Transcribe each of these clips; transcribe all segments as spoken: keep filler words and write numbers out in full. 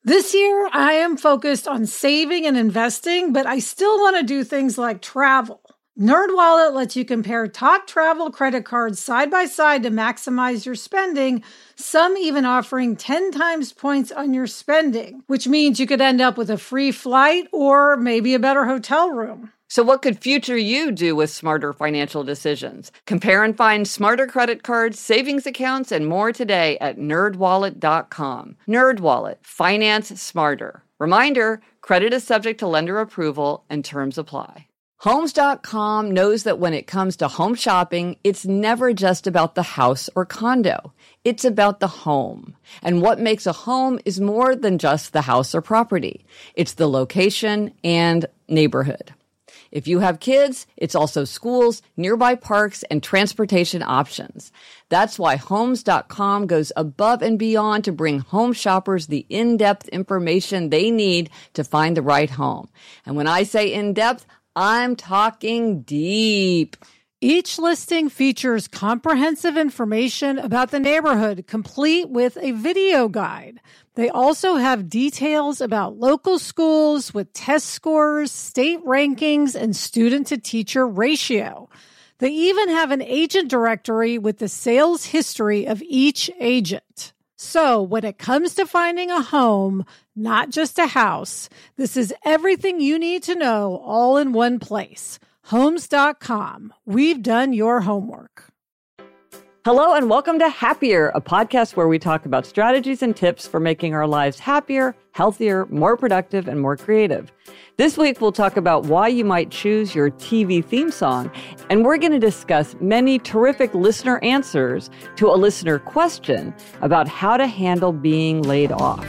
This year, I am focused on saving and investing, but I still want to do things like travel. NerdWallet lets you compare top travel credit cards side by side to maximize your spending, some even offering ten times points on your spending, which means you could end up with a free flight or maybe a better hotel room. So what could future you do with smarter financial decisions? Compare and find smarter credit cards, savings accounts, and more today at nerd wallet dot com. NerdWallet. Finance smarter. Reminder, credit is subject to lender approval and terms apply. Homes dot com knows that when it comes to home shopping, it's never just about the house or condo. It's about the home. And what makes a home is more than just the house or property. It's the location and neighborhood. If you have kids, it's also schools, nearby parks, and transportation options. That's why Homes dot com goes above and beyond to bring home shoppers the in-depth information they need to find the right home. And when I say in-depth, I'm talking deep. Each listing features comprehensive information about the neighborhood, complete with a video guide. They also have details about local schools with test scores, state rankings, and student-to-teacher ratio. They even have an agent directory with the sales history of each agent. So when it comes to finding a home, not just a house, this is everything you need to know all in one place. Homes dot com. We've done your homework. Hello and welcome to Happier, a podcast where we talk about strategies and tips for making our lives happier, healthier, more productive, and more creative. This week, we'll talk about why you might choose your T V theme song, and we're going to discuss many terrific listener answers to a listener question about how to handle being laid off.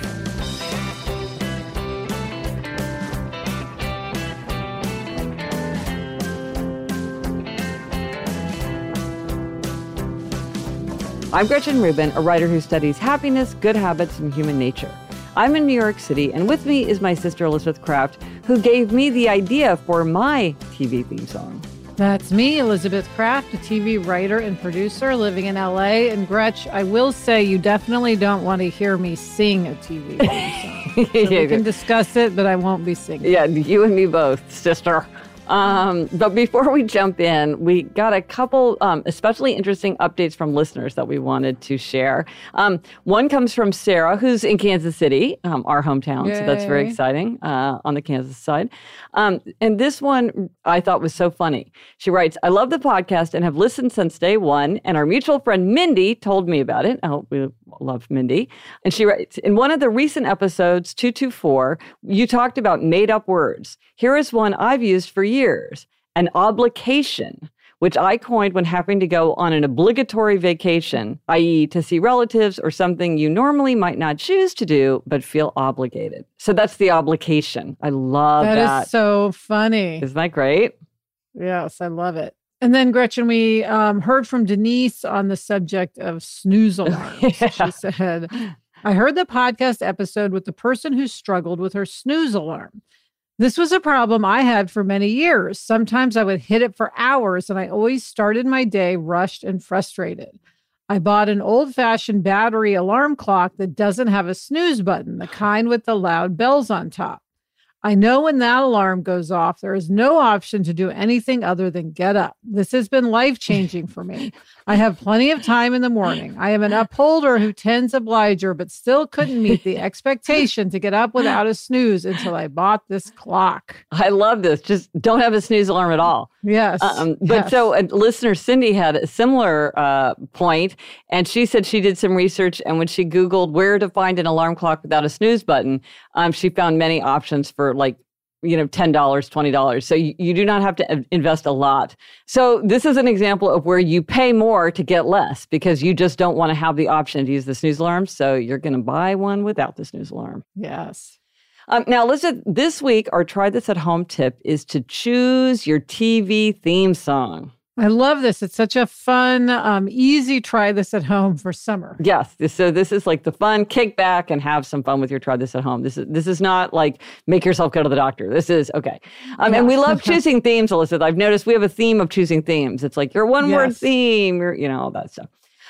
I'm Gretchen Rubin, a writer who studies happiness, good habits, and human nature. I'm in New York City, and with me is my sister Elizabeth Kraft, who gave me the idea for my T V theme song. That's me, Elizabeth Kraft, a T V writer and producer living in L A. And Gretch, I will say you definitely don't want to hear me sing a T V theme song. So we can discuss it, but I won't be singing. Yeah, you and me both, sister. Um, but before we jump in, we got a couple um, especially interesting updates from listeners that we wanted to share. Um, one comes from Sarah, who's in Kansas City, um, our hometown. Yay. So that's very exciting uh, on the Kansas side. Um, and this one I thought was so funny. She writes, I love the podcast and have listened since day one. And our mutual friend Mindy told me about it. I hope we love Mindy. And she writes, in one of the recent episodes, two two four, you talked about made up words. Here is one I've used for years, an obligation, which I coined when having to go on an obligatory vacation, that is to see relatives or something you normally might not choose to do, but feel obligated. So that's the obligation. I love that. That is so funny. Isn't that great? Yes, I love it. And then, Gretchen, we um, heard from Denise on the subject of snooze alarms. Yeah. She said, I heard the podcast episode with the person who struggled with her snooze alarm. This was a problem I had for many years. Sometimes I would hit it for hours, and I always started my day rushed and frustrated. I bought an old-fashioned battery alarm clock that doesn't have a snooze button, the kind with the loud bells on top. I know when that alarm goes off, there is no option to do anything other than get up. This has been life-changing for me. I have plenty of time in the morning. I am an upholder who tends obliger, but still couldn't meet the expectation to get up without a snooze until I bought this clock. I love this. Just don't have a snooze alarm at all. Yes. Um, but yes. So a listener, Cindy, had a similar uh, point, and she said she did some research, and when she Googled where to find an alarm clock without a snooze button, um, she found many options for like, you know, ten dollars, twenty dollars. So you, you do not have to invest a lot. So this is an example of where you pay more to get less because you just don't want to have the option to use the snooze alarm. So you're going to buy one without the snooze alarm. Yes. Um, now, listen, this week, our Try This at Home tip is to choose your T V theme song. I love this. It's such a fun, um, easy try this at home for summer. Yes. So this is like the fun, kick back and have some fun with your try this at home. This is this is not like make yourself go to the doctor. This is, okay. Um, yeah. And we love choosing themes, Elizabeth. I've noticed we have a theme of choosing themes. It's like your one-word yes. theme, your, you know, all that stuff.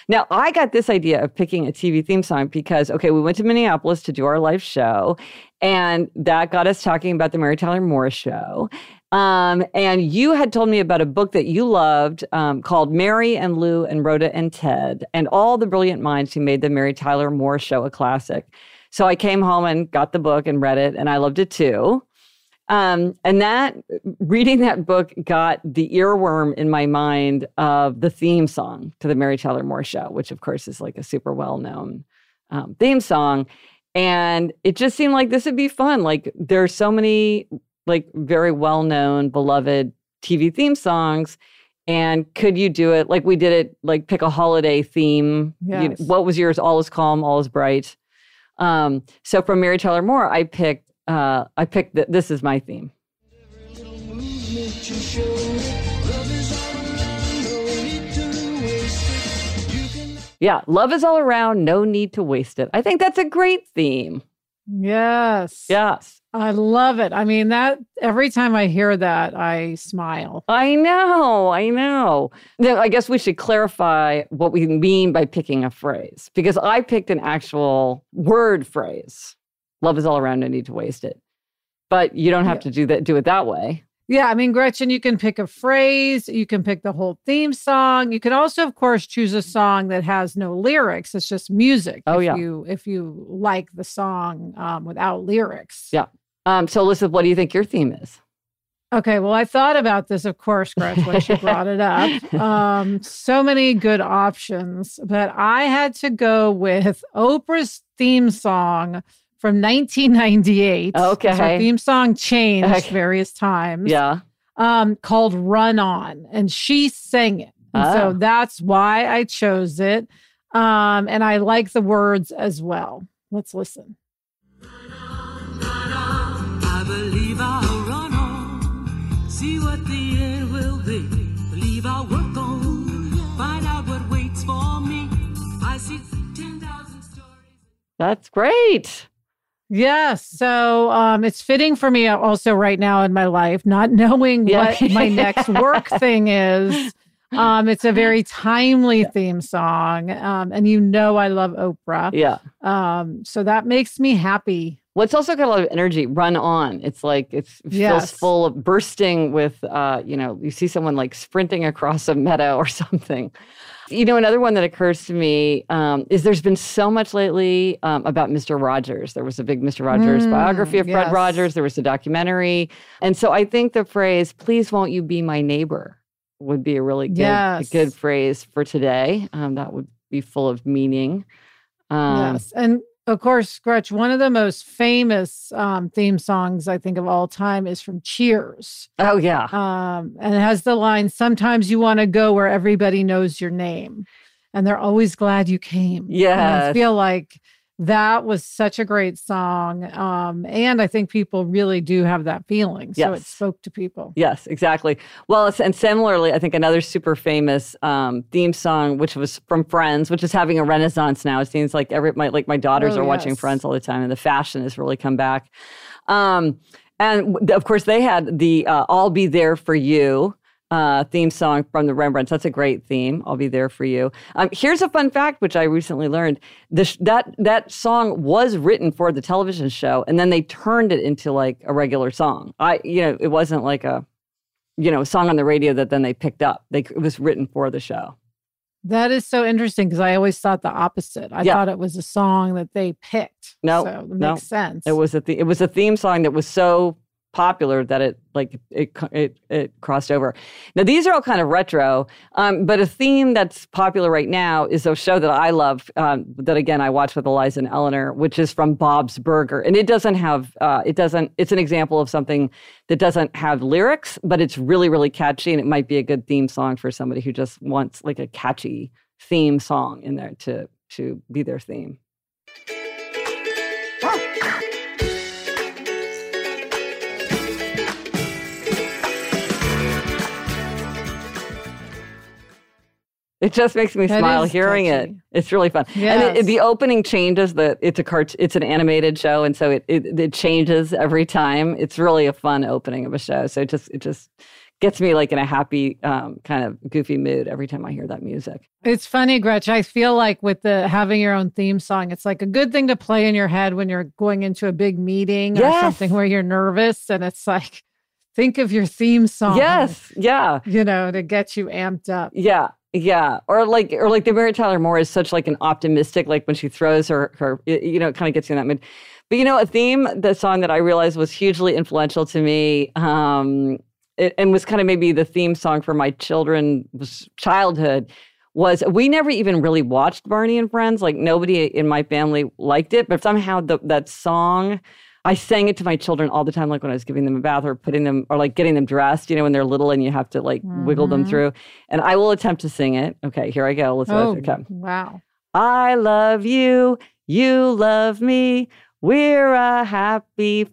Now, I got this idea of picking a T V theme song because, okay, we went to Minneapolis to do our live show, and that got us talking about the Mary Tyler Moore Show. Um, and you had told me about a book that you loved um, called Mary and Lou and Rhoda and Ted, and all the brilliant minds who made the Mary Tyler Moore Show a classic. So I came home and got the book and read it, and I loved it too. Um, and that, reading that book got the earworm in my mind of the theme song to the Mary Tyler Moore Show, which of course is like a super well-known um, theme song. And it just seemed like this would be fun. Like there's so many like very well-known, beloved T V theme songs. And could you do it like we did it, like pick a holiday theme? Yes. You know, what was yours? All is calm, all is bright. Um, so from Mary Tyler Moore, I picked Uh, I picked, th- this is my theme. Yeah, love is all around, no need to waste it. I think that's a great theme. Yes. Yes. I love it. I mean, that every time I hear that, I smile. I know, I know. Now, I guess we should clarify what we mean by picking a phrase, because I picked an actual word phrase. Love is all around, no need to waste it. But you don't have yeah. to do that. Do it that way. Yeah, I mean, Gretchen, you can pick a phrase. You can pick the whole theme song. You can also, of course, choose a song that has no lyrics. It's just music. Oh, if yeah. You, if you like the song um, without lyrics. Yeah. Um, so, Elizabeth, what do you think your theme is? Okay, well, I thought about this, of course, Gretchen, when she brought it up. Um, so many good options, but I had to go with Oprah's theme song from nineteen ninety-eight. Okay. So her theme song changed okay. various times. Yeah. Um, called Run On. And she sang it. And oh. so that's why I chose it. Um, and I like the words as well. Let's listen. Run on, run on. I believe I'll run on. See what the end will be. Believe I'll work on. Find out what waits for me. I see ten thousand stories. That's great. Yes. So um, it's fitting for me also right now in my life, not knowing yeah. what my next work thing is. Um, it's a very timely theme song. Um, and you know I love Oprah. Yeah. Um, so that makes me happy. Well, it's also got a lot of energy. Run on. It's like it's, it feels yes. full of bursting with, uh, you know, you see someone like sprinting across a meadow or something. You know, another one that occurs to me um, is there's been so much lately um, about Mister Rogers. There was a big Mister Rogers mm, biography of yes. Fred Rogers. There was a documentary. And so I think the phrase, please won't you be my neighbor, would be a really good, yes. a good phrase for today. Um, that would be full of meaning. Um, yes. And of course, Gretch, one of the most famous um, theme songs, I think, of all time is from Cheers. Oh, yeah. Um, and it has the line, sometimes you want to go where everybody knows your name. And they're always glad you came. Yeah. I feel like that was such a great song. Um, and I think people really do have that feeling. So yes. it spoke to people. Yes, exactly. Well, it's, and similarly, I think another super famous um, theme song, which was from Friends, which is having a renaissance now. It seems like every my like my daughters oh, are yes. watching Friends all the time, and the fashion has really come back. Um, and of course, they had the uh, "I'll Be There for You" Uh, theme song from the Rembrandts. That's a great theme. I'll be there for you. Um, here's a fun fact, which I recently learned. This, that that song was written for the television show, and then they turned it into like a regular song. I, you know, it wasn't like a, you know, song on the radio that then they picked up. They, it was written for the show. That is so interesting because I always thought the opposite. I yeah. thought it was a song that they picked. No, so it makes no. sense. It was a th- it was a theme song that was so popular that it like it it it crossed over. Now these are all kind of retro, um, but a theme that's popular right now is a show that I love. Um, that again I watch with Eliza and Eleanor, which is from Bob's Burger, and it doesn't have uh, it doesn't. It's an example of something that doesn't have lyrics, but it's really really catchy, and it might be a good theme song for somebody who just wants like a catchy theme song in there to to be their theme. It just makes me that smile hearing catchy. it. It's really fun. Yes. And it, it, the opening changes. The it's a cart, It's an animated show, and so it, it it changes every time. It's really a fun opening of a show. So it just it just gets me like in a happy um, kind of goofy mood every time I hear that music. It's funny, Gretchen. I feel like with the having your own theme song, it's like a good thing to play in your head when you're going into a big meeting Yes. or something where you're nervous. And it's like, think of your theme song. Yes. Yeah. You know, to get you amped up. Yeah. Yeah. Or like, or like the Mary Tyler Moore is such like an optimistic, like when she throws her, her, you know, it kind of gets you in that mood. But, you know, a theme, the song that I realized was hugely influential to me, um, it, and was kind of maybe the theme song for my children's childhood, was we never even really watched Barney and Friends. Like nobody in my family liked it, but somehow the, that song, I sang it to my children all the time, like when I was giving them a bath or putting them, or like getting them dressed, you know, when they're little and you have to like mm-hmm. wiggle them through. And I will attempt to sing it. Okay, here I go. Let's oh, okay. Wow. I love you. You love me. We're a happy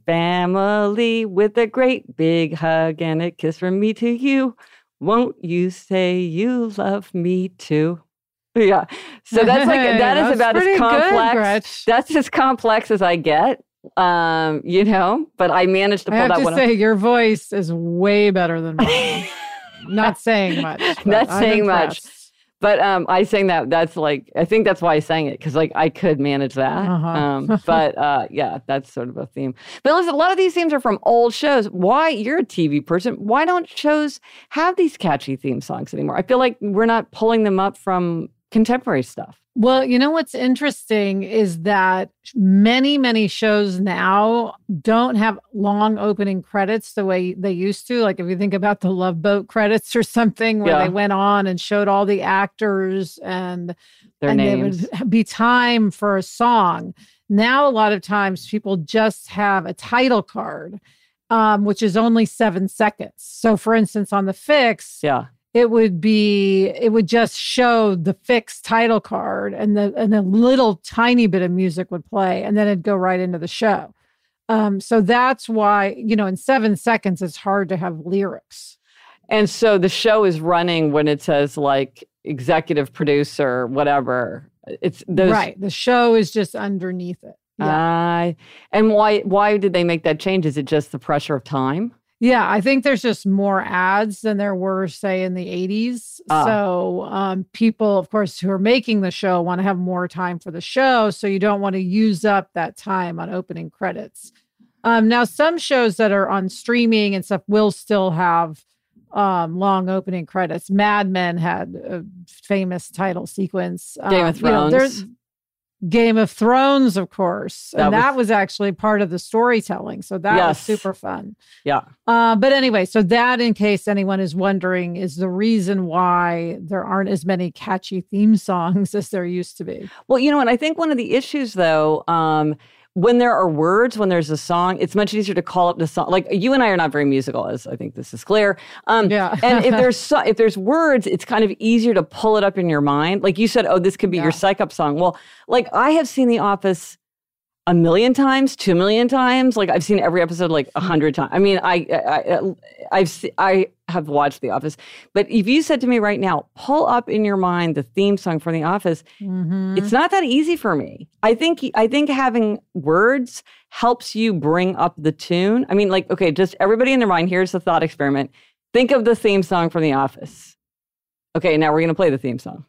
family with a great big hug and a kiss from me to you. Won't you say you love me too? Yeah. So that's like, that that's is about as complex. Good, that's as complex as I get. Um, you know, but I managed to pull I have that to one say, up. your voice is way better than mine. Not saying much. Not I'm saying impressed. much. But um, I sang that. That's like, I think that's why I sang it, because like I could manage that. Uh-huh. Um, but uh, yeah, that's sort of a theme. But listen, a lot of these themes are from old shows. Why, you're a T V person, why don't shows have these catchy theme songs anymore? I feel like we're not pulling them up from contemporary stuff. Well, you know what's interesting is that many, many shows now don't have long opening credits the way they used to. Like if you think about the Love Boat credits or something where Yeah. they went on and showed all the actors and, Their and names. there would be time for a song. Now, a lot of times people just have a title card, um, which is only seven seconds. So for instance, on The Fix, Yeah. it would be, it would just show the Fix title card and the and a little tiny bit of music would play and then it'd go right into the show. Um, so that's why, you know, in seven seconds, it's hard to have lyrics. And so the show is running when it says like executive producer, whatever. It's those, Right. The show is just underneath it. Yeah. Uh, and why why did they make that change? Is it just the pressure of time? Yeah, I think there's just more ads than there were, say, in the eighties. Ah. So um, people, of course, who are making the show want to have more time for the show. So you don't want to use up that time on opening credits. Um, now, some shows that are on streaming and stuff will still have um, long opening credits. Mad Men had a famous title sequence. Game Um, of you know, Thrones. there's Game of Thrones, of course. That And that was- was actually part of the storytelling. So that was Yes. super fun. Yeah. Uh, but anyway, so that, in case anyone is wondering, is the reason why there aren't as many catchy theme songs as there used to be. Well, you know, and I think one of the issues, though, um, when there are words, when there's a song, it's much easier to call up the song. Like you and I are not very musical, as I think this is clear. Um, Yeah. and if there's so, if there's words, it's kind of easier to pull it up in your mind. Like you said, oh, this could be Yeah. your psych up song. Well, like I have seen The Office a million times, two million times. Like I've seen every episode like a hundred times. I mean, I, I, I've, se- I have watched The Office. But if you said to me right now, pull up in your mind the theme song for The Office, Mhm. it's not that easy for me. I think, I think having words helps you bring up the tune. I mean, like, okay, just everybody in their mind. Here's the thought experiment. Think of the theme song from The Office. Okay, now we're going to play the theme song.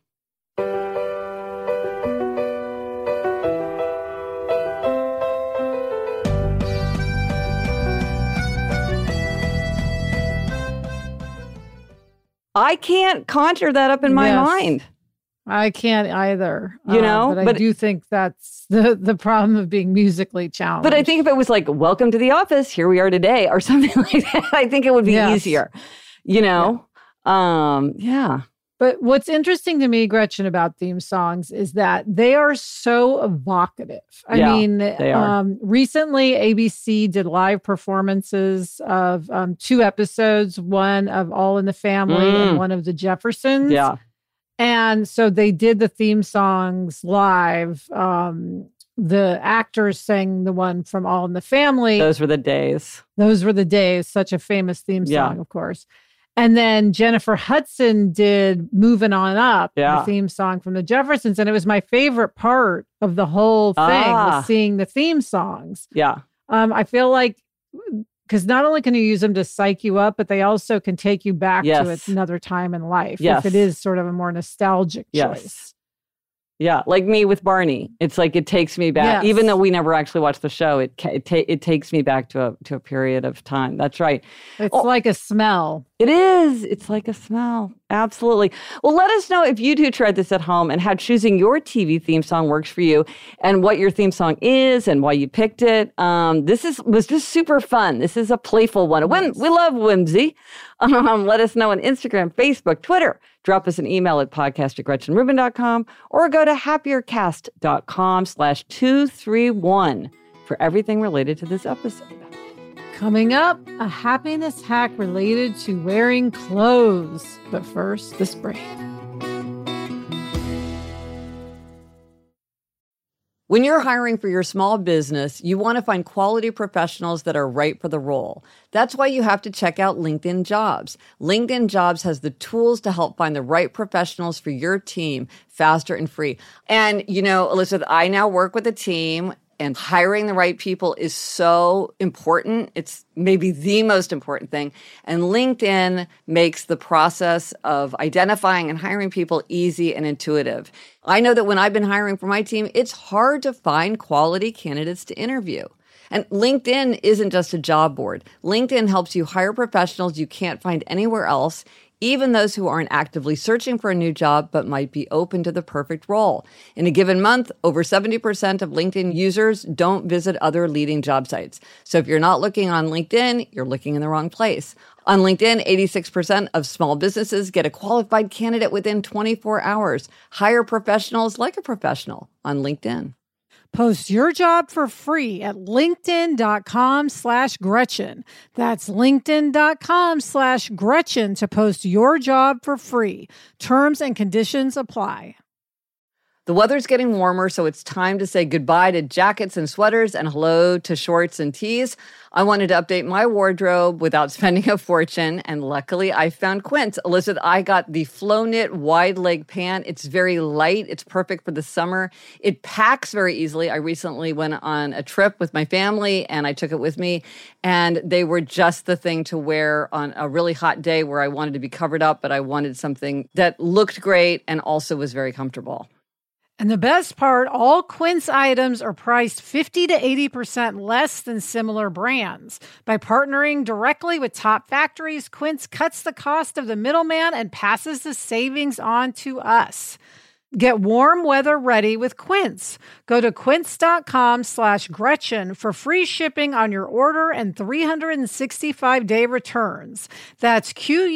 I can't conjure that up in my Yes. mind. I can't either. You uh, know, but I but- do think that's the, the problem of being musically challenged. But I think if it was like, welcome to the office, here we are today, or something like that, I think it would be Yes. easier, you know? Um, yeah. But what's interesting to me, Gretchen, about theme songs is that they are so evocative. I Yeah, mean, they are. Um, recently A B C did live performances of um, two episodes, one of All in the Family Mm. and one of The Jeffersons. Yeah. And so they did the theme songs live. Um, the actors sang the one from All in the Family. Those were the days. Those were the days, such a famous theme Yeah. song, of course. And then Jennifer Hudson did Moving On Up, Yeah. the theme song from the Jeffersons. And it was my favorite part of the whole thing Ah. was seeing the theme songs. Yeah. Um, I feel like Because not only can you use them to psych you up, but they also can take you back Yes. to another time in life. Yes. If it is sort of a more nostalgic Yes. choice. Yeah, like me with Barney. It's like it takes me back, Yes. even though we never actually watched the show. It ca- it, ta- it takes me back to a to a period of time. That's right. It's Oh. like a smell. It is. It's like a smell. Absolutely. Well, let us know if you do try this at home and how choosing your T V theme song works for you and what your theme song is and why you picked it. Um, this is was just super fun. This is a playful one. Whim, we love whimsy. Um, let us know on Instagram, Facebook, Twitter. Drop us an email at podcast at gretchen rubin dot com or go to happiercast.com slash 231 for everything related to this episode. Coming up, a happiness hack related to wearing clothes. But first, this break. When you're hiring for your small business, you want to find quality professionals that are right for the role. That's why you have to check out LinkedIn Jobs. LinkedIn Jobs has the tools to help find the right professionals for your team faster and free. And, you know, Elizabeth, I now work with a team, and hiring the right people is so important. It's maybe the most important thing. And LinkedIn makes the process of identifying and hiring people easy and intuitive. I know that when I've been hiring for my team, it's hard to find quality candidates to interview. And LinkedIn isn't just a job board. LinkedIn helps you hire professionals you can't find anywhere else, even those who aren't actively searching for a new job but might be open to the perfect role. In a given month, over seventy percent of LinkedIn users don't visit other leading job sites. So if you're not looking on LinkedIn, you're looking in the wrong place. On LinkedIn, eighty-six percent of small businesses get a qualified candidate within twenty-four hours. Hire professionals like a professional on LinkedIn. Post your job for free at linkedin.com slash Gretchen. That's linkedin.com slash Gretchen to post your job for free. Terms and conditions apply. The weather's getting warmer, so it's time to say goodbye to jackets and sweaters and hello to shorts and tees. I wanted to update my wardrobe without spending a fortune, and luckily I found Quince. Elizabeth, I got the Flow Knit wide leg pant. It's very light. It's perfect for the summer. It packs very easily. I recently went on a trip with my family, and I took it with me, and they were just the thing to wear on a really hot day where I wanted to be covered up, but I wanted something that looked great and also was very comfortable. And the best part, all Quince items are priced fifty to eighty percent less than similar brands. By partnering directly with top factories, Quince cuts the cost of the middleman and passes the savings on to us. Get warm weather ready with Quince. Go to quince.com slash Gretchen for free shipping on your order and three hundred sixty-five day returns. That's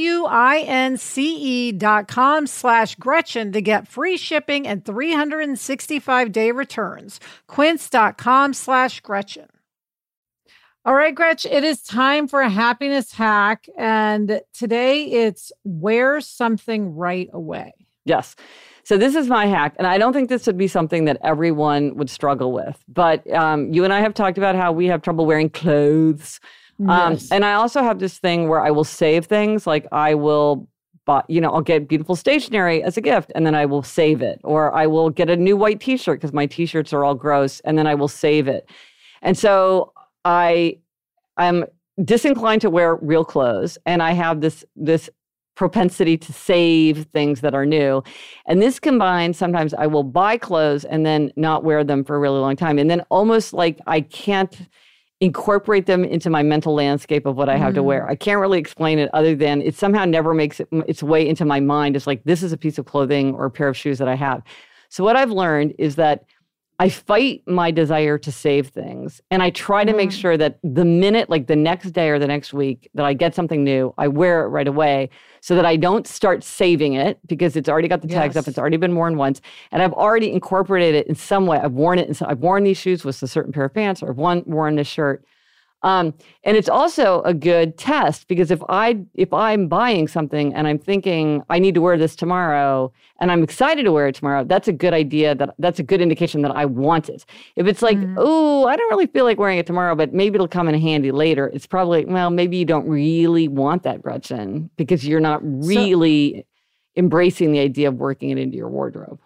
Q-U-I-N-C-E dot com slash Gretchen to get free shipping and three hundred sixty-five day returns. Quince.com slash Gretchen. All right, Gretch, it is time for a happiness hack. And today it's wear something right away. Yes. So this is my hack, and I don't think this would be something that everyone would struggle with. But um, you and I have talked about how we have trouble wearing clothes. Um, Yes. and I also have this thing where I will save things. Like I will, buy, you know, I'll get beautiful stationery as a gift, and then I will save it. Or I will get a new white T-shirt because my T-shirts are all gross, and then I will save it. And so I am disinclined to wear real clothes, and I have this this. propensity to save things that are new. And this combines, sometimes I will buy clothes and then not wear them for a really long time. And then almost like I can't incorporate them into my mental landscape of what I have mm. to wear. I can't really explain it other than it somehow never makes it, its way into my mind. It's like, this is a piece of clothing or a pair of shoes that I have. So what I've learned is that I fight my desire to save things. And I try to mm. make sure that the minute, like the next day or the next week, that I get something new, I wear it right away so that I don't start saving it because it's already got the tags yes. up. It's already been worn once. And I've already incorporated it in some way. I've worn it. In some, I've worn these shoes with a certain pair of pants or I've worn, worn this shirt. Um, and it's also a good test because if I if I'm buying something and I'm thinking I need to wear this tomorrow and I'm excited to wear it tomorrow, that's a good idea. That that's a good indication that I want it. If it's like, mm-hmm. oh, I don't really feel like wearing it tomorrow, but maybe it'll come in handy later. It's probably well, maybe you don't really want that, Gretchen, because you're not really so, embracing the idea of working it into your wardrobe.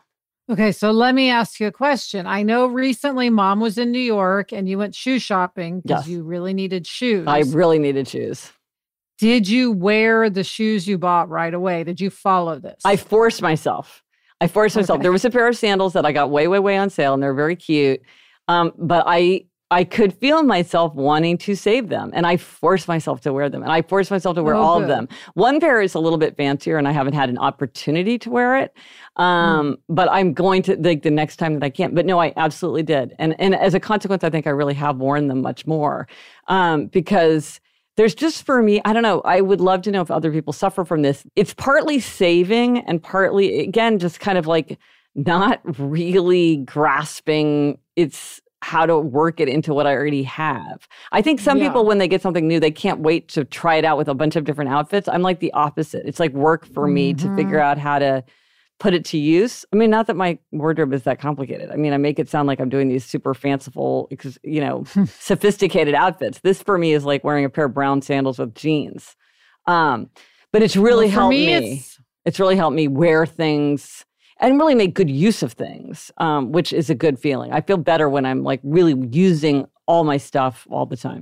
Okay, so let me ask you a question. I know recently Mom was in New York and you went shoe shopping because Yes. you really needed shoes. I really needed shoes. Did you wear the shoes you bought right away? Did you follow this? I forced myself. I forced myself. Okay. There was a pair of sandals that I got way, way, way on sale, and they're very cute. Um, but I I could feel myself wanting to save them, and I forced myself to wear them, and I forced myself to wear Oh, all good. of them. One pair is a little bit fancier, and I haven't had an opportunity to wear it. Um, Mm. But I'm going to, like, the next time that I can. But no, I absolutely did. And, and as a consequence, I think I really have worn them much more um, because there's just, for me, I don't know, I would love to know if other people suffer from this. It's partly saving and partly, again, just kind of like not really grasping it's how to work it into what I already have. I think some Yeah. people, when they get something new, they can't wait to try it out with a bunch of different outfits. I'm like the opposite. It's like work for me to Mhm. figure out how to put it to use. I mean, not that my wardrobe is that complicated. I mean, I make it sound like I'm doing these super fanciful, ex- you know, sophisticated outfits. This for me is like wearing a pair of brown sandals with jeans. Um, but it's really Well, for helped me, me. it's- It's really helped me wear things and really make good use of things, um, which is a good feeling. I feel better when I'm like really using all my stuff all the time.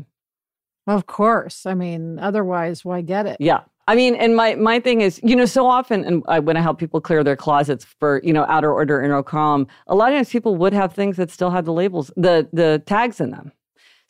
Of course. I mean, otherwise, why get it? Yeah. I mean, and my my thing is, you know, so often, and I, when I help people clear their closets for, you know, outer order, inner calm, a lot of times people would have things that still had the labels, the the tags in them.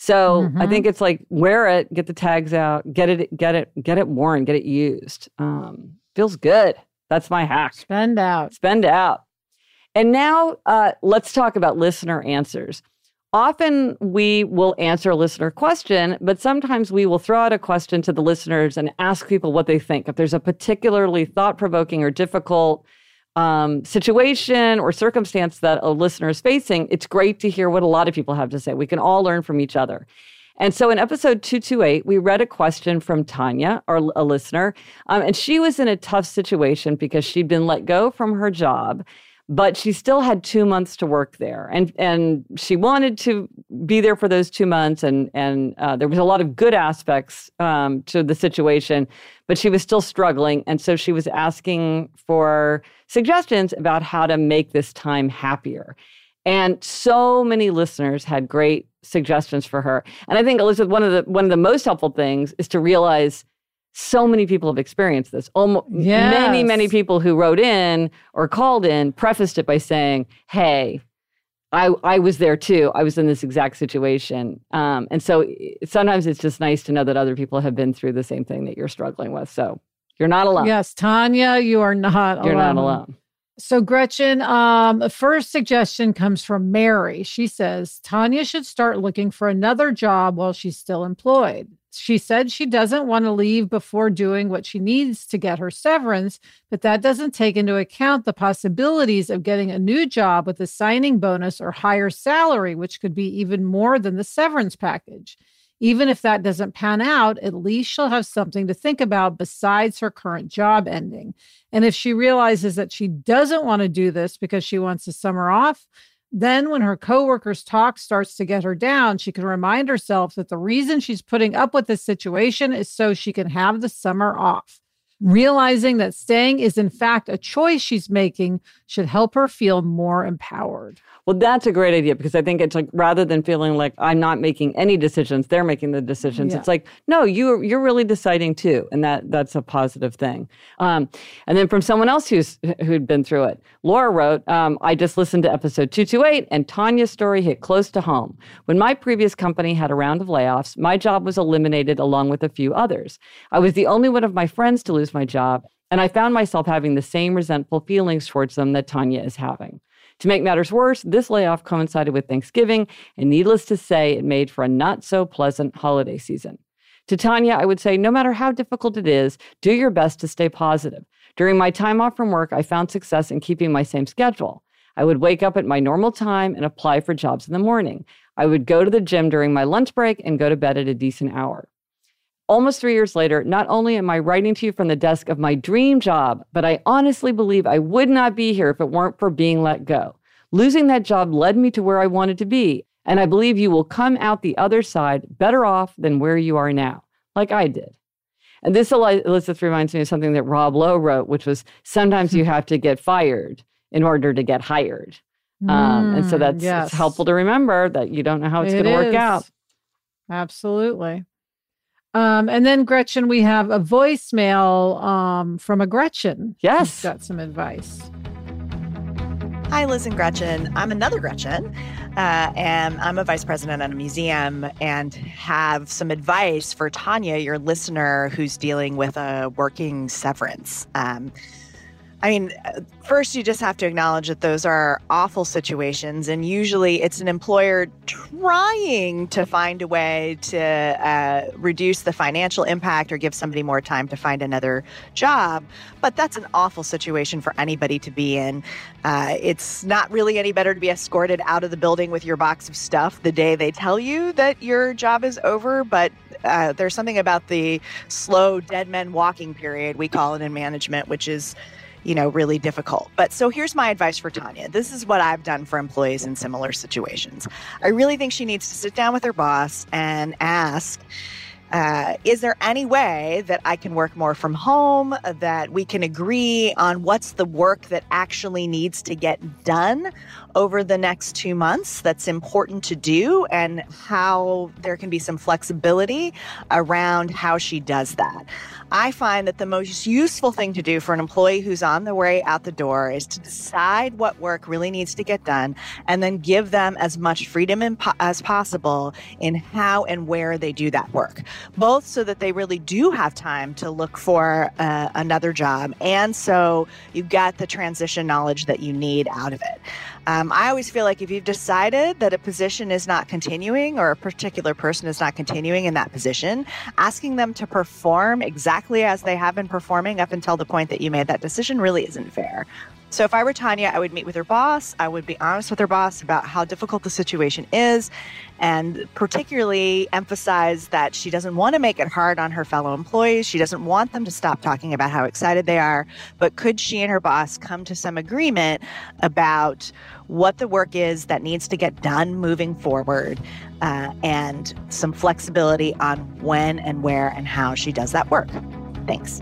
So I Mhm. think it's like wear it, get the tags out, get it, get it, get it worn, get it used. Um, feels good. That's my hack. Spend out. Spend out. And now uh, let's talk about listener answers. Often we will answer a listener question, but sometimes we will throw out a question to the listeners and ask people what they think. If there's a particularly thought-provoking or difficult um, situation or circumstance that a listener is facing, it's great to hear what a lot of people have to say. We can all learn from each other. And so in episode two twenty-eight, we read a question from Tanya, our, a listener, um, and she was in a tough situation because she'd been let go from her job, but she still had two months to work there. And and she wanted to be there for those two months, and, and uh, there was a lot of good aspects um, to the situation, but she was still struggling. And so she was asking for suggestions about how to make this time happier. And so many listeners had great suggestions for her. And I think, Elizabeth, one of the one of the most helpful things is to realize so many people have experienced this. Almost Yes. many, many people who wrote in or called in prefaced it by saying, hey, I, I was there too. I was in this exact situation. Um, and so sometimes it's just nice to know that other people have been through the same thing that you're struggling with. So you're not alone. Yes, Tanya, you are not You're alone. not alone. So, Gretchen, um, the first suggestion comes from Mary. She says, Tanya should start looking for another job while she's still employed. She said she doesn't want to leave before doing what she needs to get her severance, but that doesn't take into account the possibilities of getting a new job with a signing bonus or higher salary, which could be even more than the severance package. Even if that doesn't pan out, at least she'll have something to think about besides her current job ending. And if she realizes that she doesn't want to do this because she wants the summer off, then when her coworkers' talk starts to get her down, she can remind herself that the reason she's putting up with this situation is so she can have the summer off. Realizing that staying is in fact a choice she's making should help her feel more empowered. Well, that's a great idea because I think it's like rather than feeling like I'm not making any decisions, they're making the decisions. Yeah. It's like, no, you you're really deciding too, and that that's a positive thing. Um, and then from someone else who's who'd been through it, Laura wrote, um, I just listened to episode two twenty-eight, and Tanya's story hit close to home. When my previous company had a round of layoffs, my job was eliminated along with a few others. I was the only one of my friends to lose my job, and I found myself having the same resentful feelings towards them that Tanya is having. To make matters worse, this layoff coincided with Thanksgiving, and needless to say, it made for a not-so-pleasant holiday season. To Tanya, I would say, no matter how difficult it is, do your best to stay positive. During my time off from work, I found success in keeping my same schedule. I would wake up at my normal time and apply for jobs in the morning. I would go to the gym during my lunch break and go to bed at a decent hour. Almost three years later, not only am I writing to you from the desk of my dream job, but I honestly believe I would not be here if it weren't for being let go. Losing that job led me to where I wanted to be, and I believe you will come out the other side better off than where you are now, like I did. And this, Elizabeth, reminds me of something that Rob Lowe wrote, which was, sometimes you have to get fired in order to get hired. Um, and so that's yes. it's helpful to remember that you don't know how it's It going to work is. out. Absolutely. Um, and then, Gretchen, we have a voicemail um, from a Gretchen. Yes. Who's got some advice. Hi, Liz and Gretchen. I'm another Gretchen, uh, and I'm a vice president at a museum and have some advice for Tanya, your listener, who's dealing with a working severance. Um, I mean, first, you just have to acknowledge that those are awful situations. And usually it's an employer trying to find a way to uh, reduce the financial impact or give somebody more time to find another job. But that's an awful situation for anybody to be in. Uh, it's not really any better to be escorted out of the building with your box of stuff the day they tell you that your job is over. But uh, there's something about the slow dead men walking period, we call it in management, which is you know, really difficult. But so here's my advice for Tanya. This is what I've done for employees in similar situations. I really think she needs to sit down with her boss and ask, uh, is there any way that I can work more from home, that we can agree on what's the work that actually needs to get done over the next two months that's important to do, and how there can be some flexibility around how she does that. I find that the most useful thing to do for an employee who's on the way out the door is to decide what work really needs to get done and then give them as much freedom in po- as possible in how and where they do that work, both so that they really do have time to look for uh, another job, and so you get the transition knowledge that you need out of it. Um, I always feel like if you've decided that a position is not continuing or a particular person is not continuing in that position, asking them to perform exactly as they have been performing up until the point that you made that decision really isn't fair. So if I were Tanya, I would meet with her boss. I would be honest with her boss about how difficult the situation is, and particularly emphasize that she doesn't want to make it hard on her fellow employees. She doesn't want them to stop talking about how excited they are. But could she and her boss come to some agreement about what the work is that needs to get done moving forward, uh, and some flexibility on when and where and how she does that work? Thanks.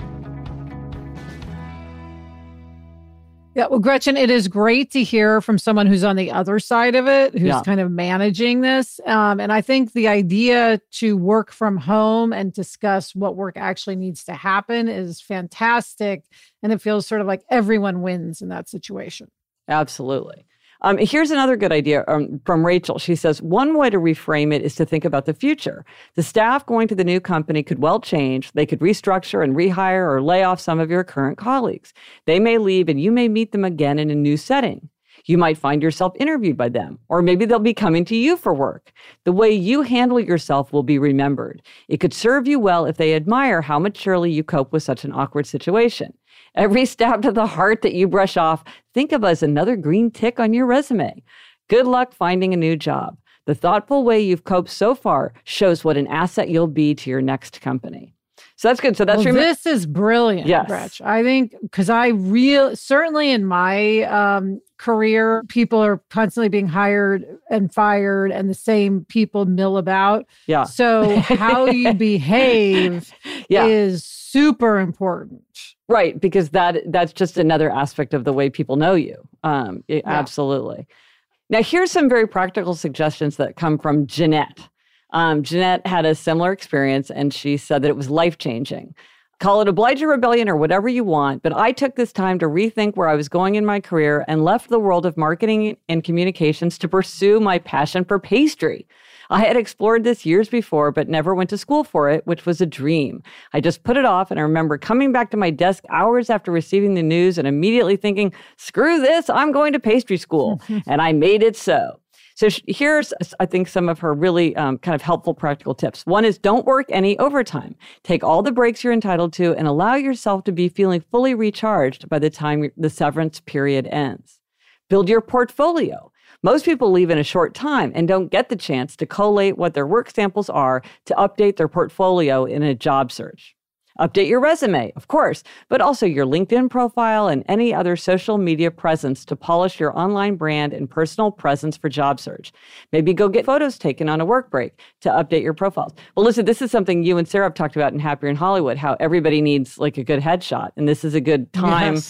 Yeah, well, Gretchen, it is great to hear from someone who's on the other side of it, who's Yeah. kind of managing this. Um, and I think the idea to work from home and discuss what work actually needs to happen is fantastic. And it feels sort of like everyone wins in that situation. Absolutely. Um, here's another good idea um, from Rachel. She says, one way to reframe it is to think about the future. The staff going to the new company could well change. They could restructure and rehire or lay off some of your current colleagues. They may leave and you may meet them again in a new setting. You might find yourself interviewed by them, or maybe they'll be coming to you for work. The way you handle yourself will be remembered. It could serve you well if they admire how maturely you cope with such an awkward situation. Every stab to the heart that you brush off, think of as another green tick on your resume. Good luck finding a new job. The thoughtful way you've coped so far shows what an asset you'll be to your next company. So that's good. So that's well, rem- this is brilliant, Yes. Gretch. I think because I real certainly in my um, career, people are constantly being hired and fired, and the same people mill about. Yeah. So how you behave Yeah. is super important. Right, because that that's just another aspect of the way people know you. Um, it- Yeah. Absolutely. Now, here's some very practical suggestions that come from Jeanette. Um, Jeanette had a similar experience, and she said that it was life-changing. Call it oblige or rebellion or whatever you want, but I took this time to rethink where I was going in my career and left the world of marketing and communications to pursue my passion for pastry. I had explored this years before, but never went to school for it, which was a dream. I just put it off, and I remember coming back to my desk hours after receiving the news and immediately thinking, screw this, I'm going to pastry school. And I made it so. So sh- here's, I think, some of her really um, kind of helpful practical tips. One is don't work any overtime. Take all the breaks you're entitled to and allow yourself to be feeling fully recharged by the time the severance period ends. Build your portfolio. Most people leave in a short time and don't get the chance to collate what their work samples are to update their portfolio in a job search. Update your resume, of course, but also your LinkedIn profile and any other social media presence to polish your online brand and personal presence for job search. Maybe go get photos taken on a work break to update your profiles. Well, listen, this is something you and Sarah have talked about in Happier in Hollywood, how everybody needs like a good headshot. And this is a good time Yes.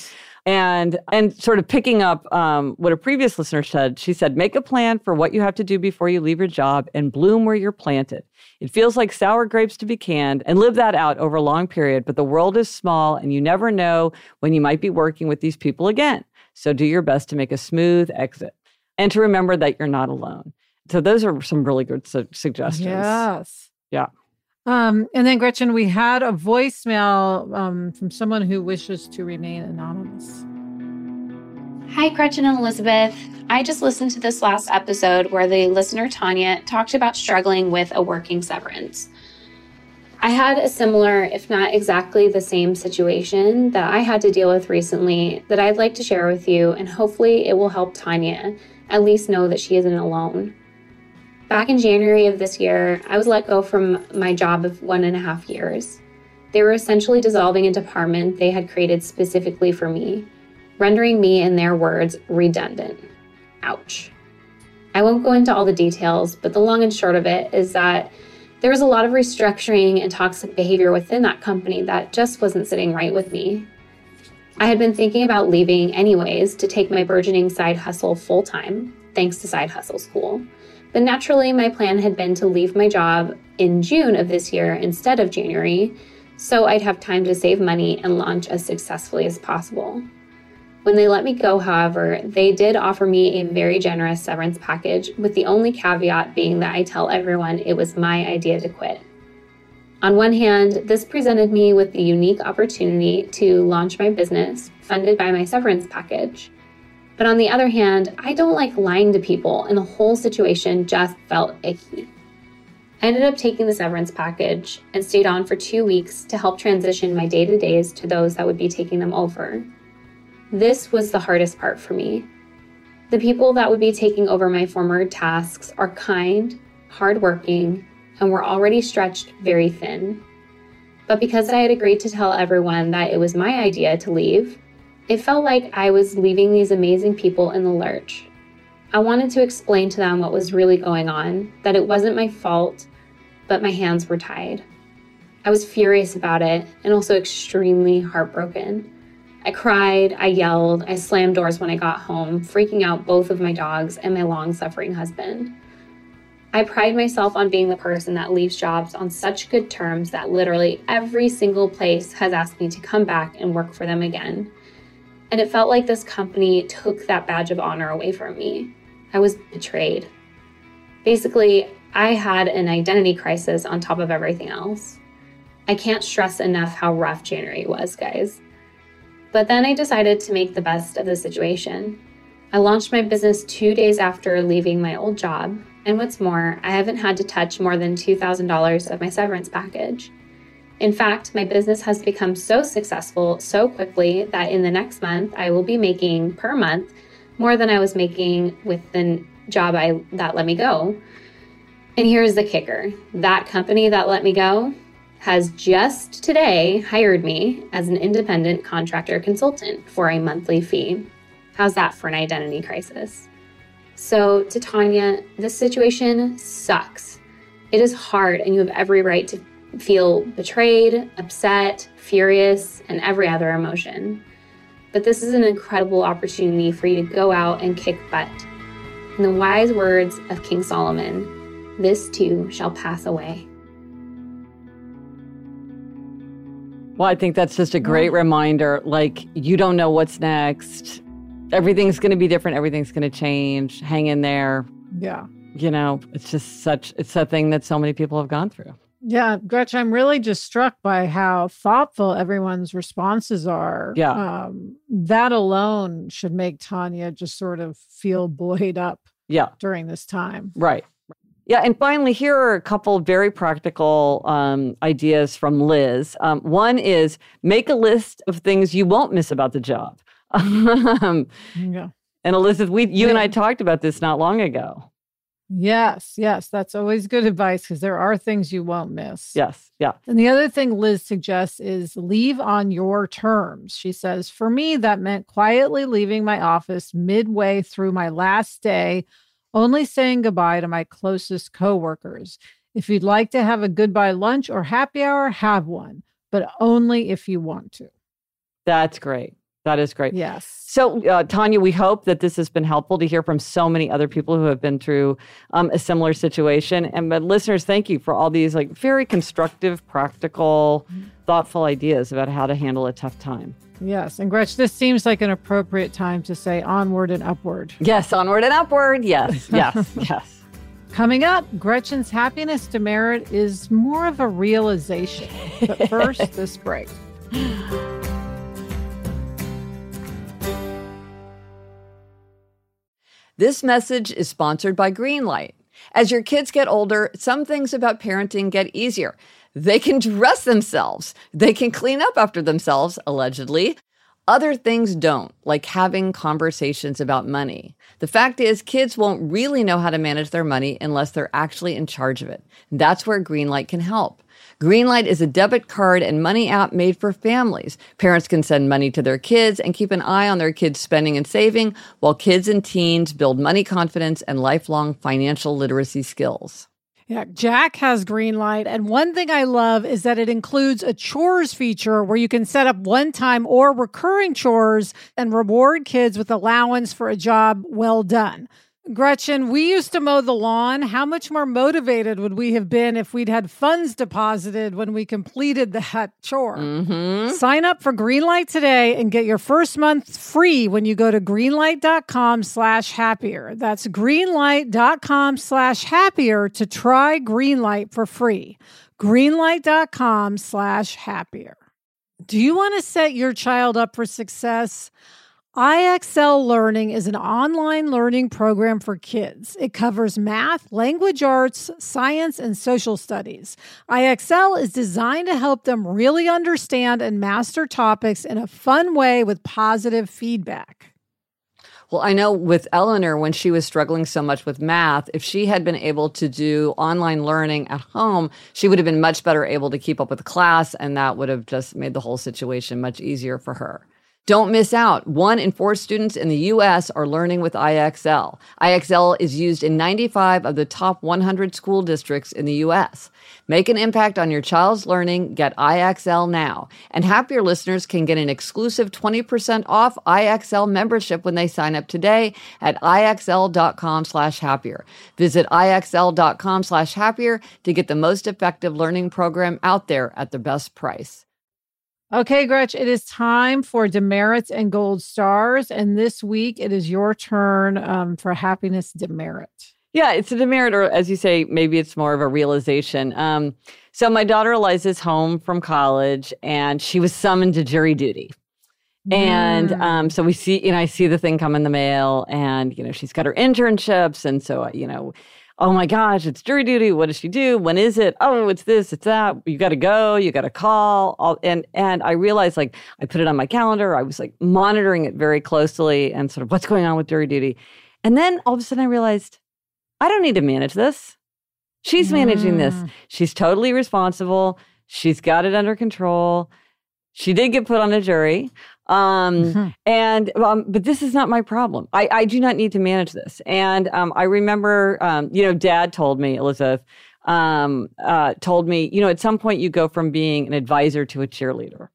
And and sort of picking up um, what a previous listener said, she said, make a plan for what you have to do before you leave your job and bloom where you're planted. It feels like sour grapes to be canned, and live that out over a long period. But the world is small and you never know when you might be working with these people again. So do your best to make a smooth exit and to remember that you're not alone. So those are some really good su- suggestions. Yes. Yeah. Um, and then, Gretchen, we had a voicemail um, from someone who wishes to remain anonymous. Hi, Gretchen and Elizabeth. I just listened to this last episode where the listener, Tanya, talked about struggling with a working severance. I had a similar, if not exactly the same situation that I had to deal with recently that I'd like to share with you, and hopefully it will help Tanya at least know that she isn't alone. Back in January of this year, I was let go from my job of one and a half years. They were essentially dissolving a department they had created specifically for me, rendering me, in their words, redundant. Ouch. I won't go into all the details, but the long and short of it is that there was a lot of restructuring and toxic behavior within that company that just wasn't sitting right with me. I had been thinking about leaving anyways to take my burgeoning side hustle full-time, thanks to Side Hustle School. But naturally, my plan had been to leave my job in June of this year instead of January, so I'd have time to save money and launch as successfully as possible. When they let me go, however, they did offer me a very generous severance package, with the only caveat being that I tell everyone it was my idea to quit. On one hand, this presented me with the unique opportunity to launch my business, funded by my severance package. But on the other hand, I don't like lying to people, and the whole situation just felt icky. I ended up taking the severance package and stayed on for two weeks to help transition my day-to-days to those that would be taking them over. This was the hardest part for me. The people that would be taking over my former tasks are kind, hardworking, and were already stretched very thin. But because I had agreed to tell everyone that it was my idea to leave, it felt like I was leaving these amazing people in the lurch. I wanted to explain to them what was really going on, that it wasn't my fault, but my hands were tied. I was furious about it and also extremely heartbroken. I cried, I yelled, I slammed doors when I got home, freaking out both of my dogs and my long-suffering husband. I pride myself on being the person that leaves jobs on such good terms that literally every single place has asked me to come back and work for them again. And it felt like this company took that badge of honor away from me. I was betrayed. Basically, I had an identity crisis on top of everything else. I can't stress enough how rough January was, guys. But then I decided to make the best of the situation. I launched my business two days after leaving my old job, and what's more, I haven't had to touch more than two thousand dollars of my severance package. In fact, my business has become so successful so quickly that in the next month, I will be making per month more than I was making with the job I, that let me go. And here's the kicker. That company that let me go has just today hired me as an independent contractor consultant for a monthly fee. How's that for an identity crisis? So to Tanya, this situation sucks. It is hard, and you have every right to feel betrayed, upset, furious, and every other emotion. But this is an incredible opportunity for you to go out and kick butt. In the wise words of King Solomon, this too shall pass away. Well, I think that's just a great reminder. Like, you don't know what's next. Everything's going to be different. Everything's going to change. Hang in there. Yeah. You know, it's just such, it's a thing that so many people have gone through. Yeah, Gretchen, I'm really just struck by how thoughtful everyone's responses are. Yeah. Um, that alone should make Tanya just sort of feel buoyed up Yeah. during this time. Right. Yeah. And finally, here are a couple of very practical um, ideas from Liz. Um, one is make a list of things you won't miss about the job. um, Yeah. And Elizabeth, we, you Yeah. and I talked about this not long ago. Yes, yes. That's always good advice because there are things you won't miss. Yes. Yeah. And the other thing Liz suggests is leave on your terms. She says, for me, that meant quietly leaving my office midway through my last day, only saying goodbye to my closest coworkers. If you'd like to have a goodbye lunch or happy hour, have one, but only if you want to. That's great. That is great. Yes. So, uh, Tanya, we hope that this has been helpful to hear from so many other people who have been through um, a similar situation. And but listeners, thank you for all these like very constructive, practical, thoughtful ideas about how to handle a tough time. Yes. And Gretch, this seems like an appropriate time to say onward and upward. Yes, onward and upward. Yes, yes, yes. Coming up, Gretchen's happiness demerit is more of a realization. But first, this break. This message is sponsored by Greenlight. As your kids get older, some things about parenting get easier. They can dress themselves. They can clean up after themselves, allegedly. Other things don't, like having conversations about money. The fact is, kids won't really know how to manage their money unless they're actually in charge of it. That's where Greenlight can help. Greenlight is a debit card and money app made for families. Parents can send money to their kids and keep an eye on their kids' spending and saving, while kids and teens build money confidence and lifelong financial literacy skills. Yeah, Jack has Greenlight, and one thing I love is that it includes a chores feature where you can set up one-time or recurring chores and reward kids with allowance for a job well done. Gretchen, we used to mow the lawn. How much more motivated would we have been if we'd had funds deposited when we completed that chore? Mm-hmm. Sign up for Greenlight today and get your first month free when you go to greenlight.com slash happier. That's greenlight.com slash happier to try Greenlight for free. Greenlight.com slash happier. Do you want to set your child up for success? I X L Learning is an online learning program for kids. It covers math, language arts, science, and social studies. I X L is designed to help them really understand and master topics in a fun way with positive feedback. Well, I know with Eleanor, when she was struggling so much with math, if she had been able to do online learning at home, she would have been much better able to keep up with the class, and that would have just made the whole situation much easier for her. Don't miss out. One in four students in the U S are learning with I X L. I X L is used in ninety-five of the top one hundred school districts in the U S. Make an impact on your child's learning. Get I X L now. And Happier listeners can get an exclusive twenty percent off I X L membership when they sign up today at IXL.com slash happier. Visit IXL.com slash happier to get the most effective learning program out there at the best price. Okay, Gretch, it is time for demerits and gold stars. And this week, it is your turn um, for happiness demerit. Yeah, it's a demerit, or as you say, maybe it's more of a realization. Um, so my daughter Eliza's home from college, and she was summoned to jury duty. Mm. And um, so we see, you know, I see the thing come in the mail, and, you know, she's got her internships. And so, you know, oh my gosh, it's jury duty. What does she do? When is it? Oh, it's this, it's that. You got to go, you got to call. All, and and I realized, like, I put it on my calendar. I was like monitoring it very closely and sort of what's going on with jury duty. And then all of a sudden I realized, I don't need to manage this. She's managing mm. this. She's totally responsible. She's got it under control. She did get put on a jury. Um, mm-hmm. And, um, but this is not my problem. I, I do not need to manage this. And, um, I remember, um, you know, Dad told me, Elizabeth, um, uh, told me, you know, at some point you go from being an advisor to a cheerleader.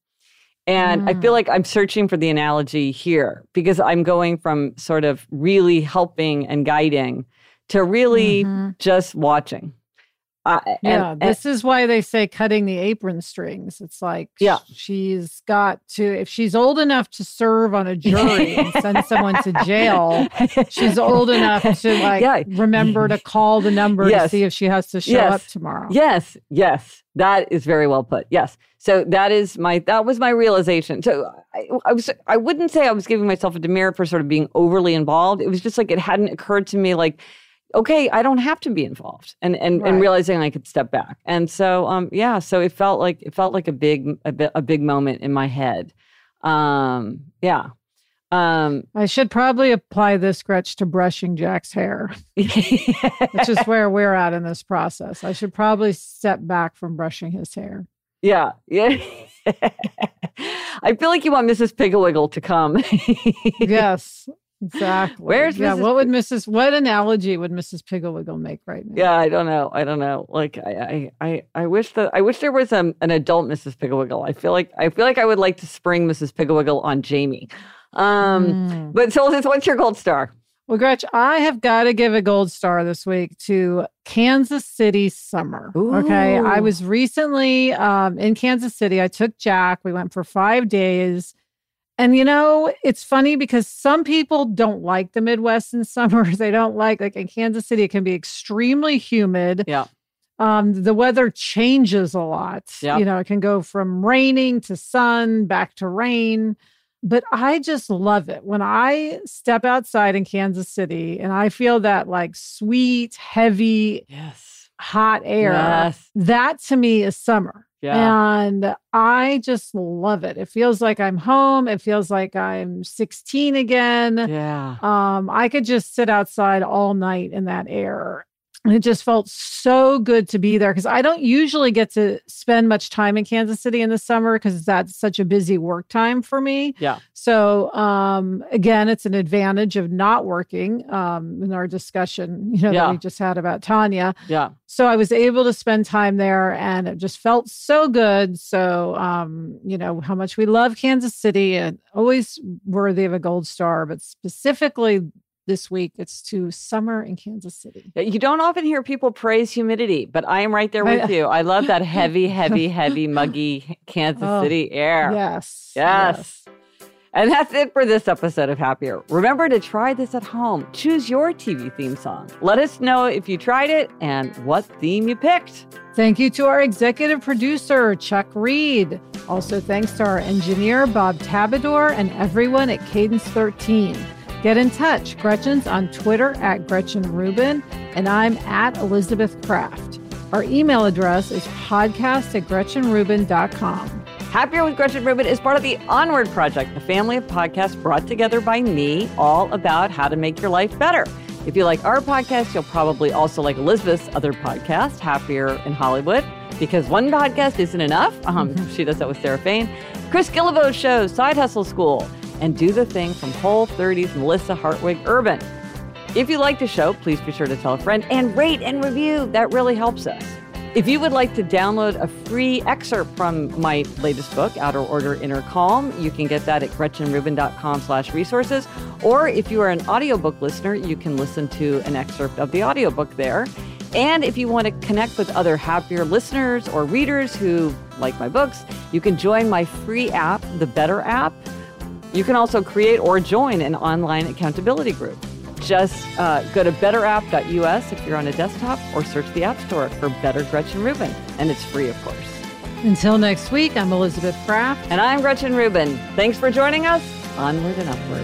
And mm. I feel like I'm searching for the analogy here because I'm going from sort of really helping and guiding to really mm-hmm. just watching. Uh, yeah, and, this and, is why they say cutting the apron strings. It's like yeah. she's got to, if she's old enough to serve on a jury and send someone to jail, she's old enough to like yeah. remember to call the number yes. to see if she has to show yes. up tomorrow. Yes, yes, that is very well put. Yes, so that is my that was my realization. So I, I was I wouldn't say I was giving myself a demerit for sort of being overly involved. It was just like it hadn't occurred to me like, okay, I don't have to be involved, and and, right. and realizing I could step back. And so, um, yeah, so it felt like it felt like a big a, bit, a big moment in my head. Um, yeah. Um, I should probably apply this, Gretch, to brushing Jack's hair, which is where we're at in this process. I should probably step back from brushing his hair. Yeah, yeah. I feel like you want Missus Pigglewiggle to come. Yes. Exactly. Where's yeah? Missus What would Missus What analogy would Missus Pigglewiggle make right now? Yeah, I don't know. I don't know. Like, I, I, I, I wish that I wish there was um, an adult Missus Pigglewiggle. I feel like I feel like I would like to spring Missus Pigglewiggle on Jamie. Um, Mm. But so, what's your gold star? Well, Gretch, I have got to give a gold star this week to Kansas City summer. Okay. I Ooh. was recently um, in Kansas City. I took Jack. We went for five days. And, you know, it's funny because some people don't like the Midwest in summer. They don't like, like in Kansas City, it can be extremely humid. Yeah. Um, the weather changes a lot. Yep. You know, it can go from raining to sun, back to rain. But I just love it when I step outside in Kansas City and I feel that like sweet, heavy, Yes. hot air. Yes. That to me is summer. Yeah. And I just love it. It feels like I'm home. It feels like I'm sixteen again. Yeah. Um, I could just sit outside all night in that air. And it just felt so good to be there because I don't usually get to spend much time in Kansas City in the summer because that's such a busy work time for me. Yeah. So um, again, it's an advantage of not working um, in our discussion, you know, Yeah. that we just had about Tanya. Yeah. So I was able to spend time there and it just felt so good. So, um, you know, how much we love Kansas City and always worthy of a gold star, but specifically this week, it's to summer in Kansas City. You don't often hear people praise humidity, but I am right there with I- you. I love that heavy, heavy, heavy, muggy Kansas Oh, City air. Yes. Yes. And that's it for this episode of Happier. Remember to try this at home. Choose your T V theme song. Let us know if you tried it and what theme you picked. Thank you to our executive producer, Chuck Reed. Also, thanks to our engineer, Bob Tabador, and everyone at Cadence thirteen. Get in touch. Gretchen's on Twitter at Gretchen Rubin, and I'm at Elizabeth Kraft. Our email address is podcast at gretchen rubin dot com. Happier with Gretchen Rubin is part of the Onward Project, a family of podcasts brought together by me, all about how to make your life better. If you like our podcast, you'll probably also like Elizabeth's other podcast, Happier in Hollywood, because one podcast isn't enough. Um, she does that with Sarah Fain. Chris Gillivo's show, Side Hustle School, and Do the Thing from Whole thirty's Melissa Hartwig Urban. If you like the show, please be sure to tell a friend and rate and review. That really helps us. If you would like to download a free excerpt from my latest book, Outer Order, Inner Calm, you can get that at gretchen rubin dot com slash resources. Or if you are an audiobook listener, you can listen to an excerpt of the audiobook there. And if you want to connect with other happier listeners or readers who like my books, you can join my free app, the Better app. You can also create or join an online accountability group. Just uh, go to better app dot U S if you're on a desktop or search the App Store for Better Gretchen Rubin. And it's free, of course. Until next week, I'm Elizabeth Kraft. And I'm Gretchen Rubin. Thanks for joining us. Onward and upward.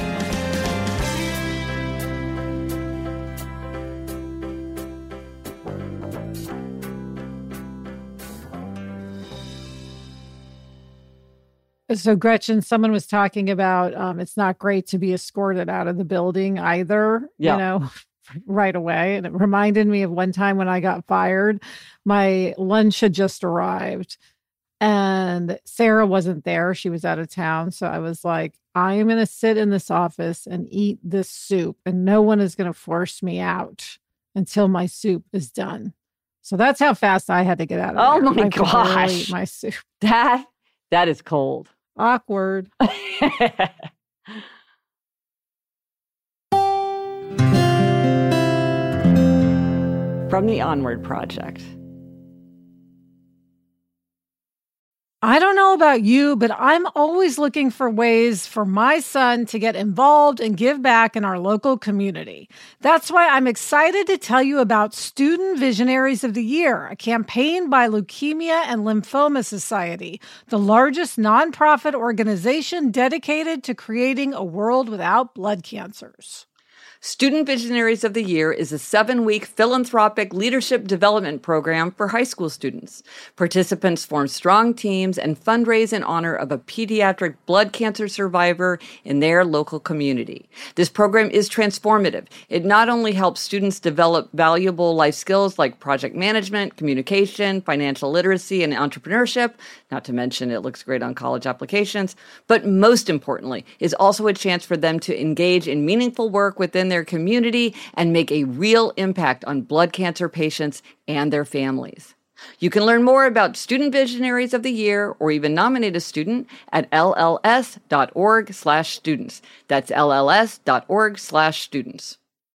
So, Gretchen, someone was talking about um, it's not great to be escorted out of the building either, Yeah. you know, right away. And it reminded me of one time when I got fired. My lunch had just arrived and Sarah wasn't there. She was out of town. So I was like, I am going to sit in this office and eat this soup, and no one is going to force me out until my soup is done. So that's how fast I had to get out of Oh there. my I could barely gosh. eat my soup. That, that is cold. Awkward. From the Onward Project. I don't know about you, but I'm always looking for ways for my son to get involved and give back in our local community. That's why I'm excited to tell you about Student Visionaries of the Year, a campaign by Leukemia and Lymphoma Society, the largest nonprofit organization dedicated to creating a world without blood cancers. Student Visionaries of the Year is a seven-week philanthropic leadership development program for high school students. Participants form strong teams and fundraise in honor of a pediatric blood cancer survivor in their local community. This program is transformative. It not only helps students develop valuable life skills like project management, communication, financial literacy, and entrepreneurship, not to mention it looks great on college applications, but most importantly, is also a chance for them to engage in meaningful work within their community and make a real impact on blood cancer patients and their families. You can learn more about Student Visionaries of the Year or even nominate a student at L L S dot org slash students. That's L L S dot org slash students.